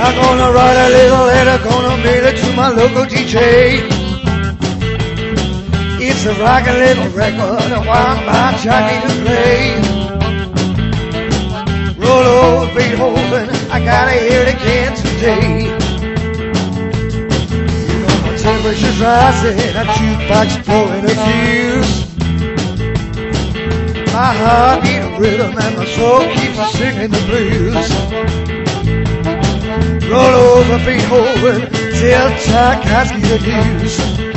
I'm gonna write a little letter, gonna mail it to my local DJ. It's a rockin' little record, I want my jockey to play. Roll over Beethoven, I gotta hear it again today. You know my temperature's rising, a jukebox blowing a fuse. My heart beats a rhythm and my soul keeps on singing the blues. Roll over Beethoven, tell Tchaikovsky the news.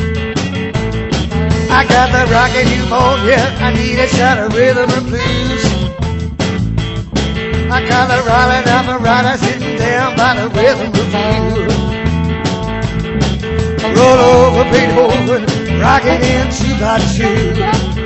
I got the rockin' pneumonia, I need a shot of rhythm and blues. I got the rolling operator sitting down by the rhythm review. Roll over Beethoven, rockin' in 2x2.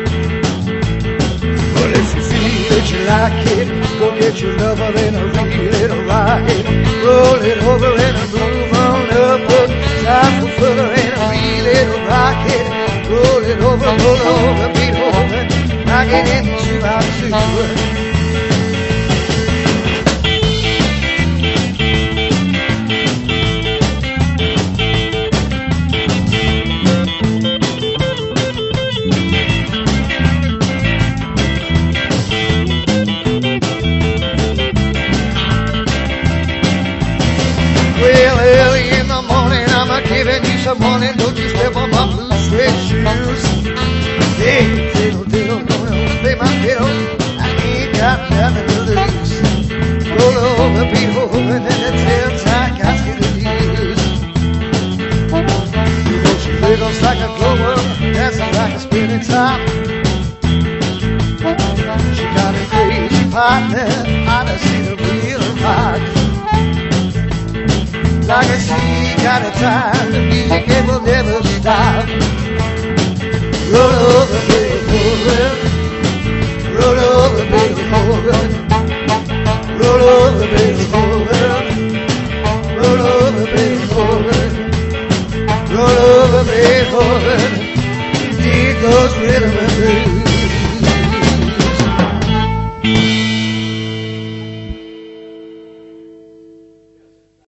Well, if you feel that you like it, go get your lover and a real little rocket. Roll it over and a move on up, put time for further and a real little rocket. Roll it over Beethoven, rockin' in 2x2. Well, early in the morning, I'm giving you some morning. Don't you step on my blue suede shoes. Hey, fiddle, diddle, gonna play my fiddle. I ain't got nothing to lose. Roll over Beethoven and tell Tchaikovsky the news. You know she wiggles like a glower, dancing like a spinning top. She got a crazy partner, I done seen her real hot. Like a sea kind of time, the music it will never stop. Roll over Beethoven, roll over Beethoven, roll over Beethoven, roll over Beethoven, roll over Beethoven. Here goes rhythm and blues.